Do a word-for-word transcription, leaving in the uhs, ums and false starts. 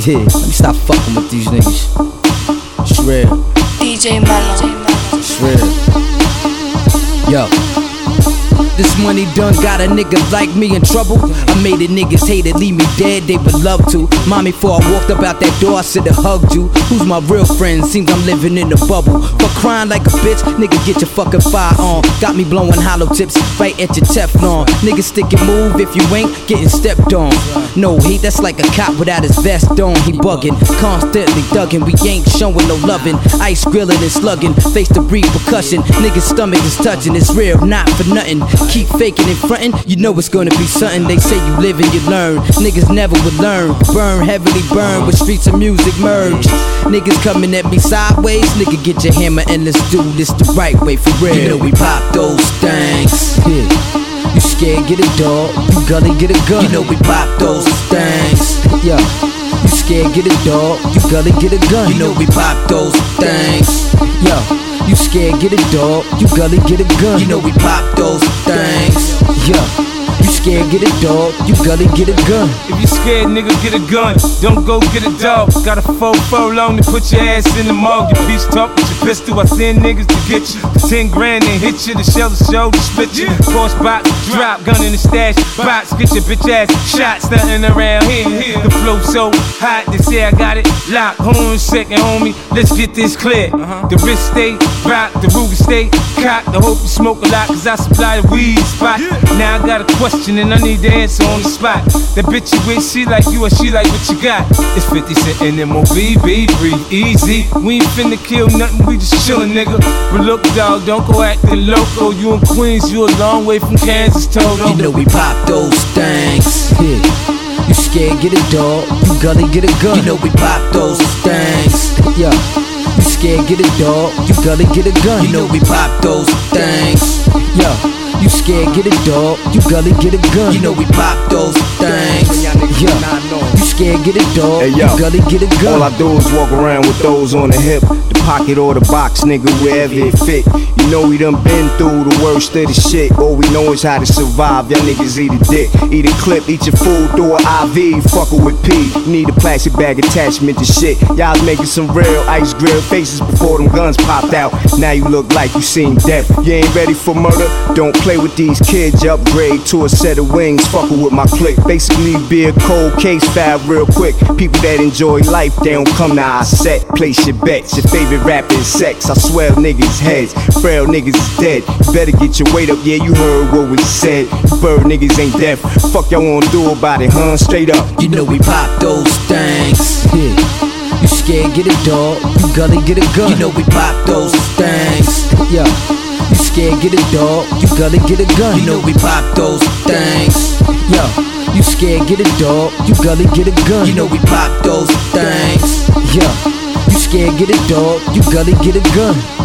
Yeah, let me stop fucking with these niggas. It's real. D J Mello. It's real. Yo. This money done got a nigga like me in trouble. I made a niggas hate it, leave me dead, they would love to. Mommy, before I walked up out that door, I should've hugged you. Who's my real friend? Seems I'm living in a bubble. For crying like a bitch, nigga get your fucking fire on. Got me blowing hollow tips right at your Teflon. Nigga stick and move if you ain't getting stepped on. No hate, that's like a cop without his vest on. He bugging, constantly thugging, we ain't showing no loving. Ice grilling and slugging, face to breathe percussion. Nigga's stomach is touching, it's real, not for nothing. Keep faking and frontin', you know it's gonna be something. They say you live and you learn, niggas never would learn. Burn, heavily burn, with streets of music merge. Niggas coming at me sideways, nigga get your hammer and let's do this the right way for real. You know we pop those things. Yeah. You scared, get a dog. You gully, get a gun. You know we pop those things. Yo. You scared, get a dog. You gully, get a gun. You know we pop those things. Yo. You scared, get a dog. You gully, get a gun. You know we pop those things. Yo. You scared, get a dog. You gully, get a gun. If you scared, nigga, get a gun. Don't go get a dog. Got a four furlong to put your ass in the mug. Your peace talk with your pistol. I send niggas to get you. For ten grand and hit you. The shell the show to split you. Force box, drop, gun in the stash box. Get your bitch ass shot, stunting around here. The flow so hot, they say I got it locked. Hold on a second, homie. Let's get this clear. The wrist stay rock, the Ruger stay cocked. I hope you smoke a lot, cause I supply the weed spot. Now I got a question and I need the answer on the spot. That bitch you with, she like you or she like what you got. It's fifty Cent and M O B, B, breathe easy. We ain't finna kill nothing, we just chillin', nigga. But look, dog, don't go acting loco. You in Queens, you a long way from Kansas, Toto. You know we pop those things. Yeah. You scared, get a dog. You gully, get a gun. You know we pop those things. Yo. You scared, get a dog. You gully, get a gun. You know we pop those things. Yo. You scared, get a dog. You gully, get a gun. You know we pop those things. Yo. You scared, get a dog. Hey, yo. You gully, get a gun. All I do is walk around with those on the hip, the pocket or the box, nigga, wherever it fit. You know we done been through the worst of the shit. All we know is how to survive. Y'all niggas eat a dick, eat a clip, eat your food through an I V. Fuckin' with P. You need a plastic bag attachment to shit. Y'all making some real ice grill faces before them guns popped out. Now you look like you seen death. You ain't ready for murder? Don't play with these kids. You upgrade to a set of wings. Fuckin' with my clique. Basically be a cold case file real quick. People that enjoy life, they don't come to our set. Place your bets. Your favorite rapper is sex. I swear niggas heads. Frail niggas is dead. Better get your weight up. Yeah, you heard what was said. Bird niggas ain't deaf. Fuck y'all wanna do about it, huh? Straight up. You know we pop those things. Yeah. You scared, get a dog. You gully, get a gun. You know we pop those things. Yo. You scared, get a dog. You gully, get a gun. You know we pop those things. Yo. You scared, get a dog. You gully, get a gun. You know we pop those things. Yo. You scared, get a dog. You gully, get a gun.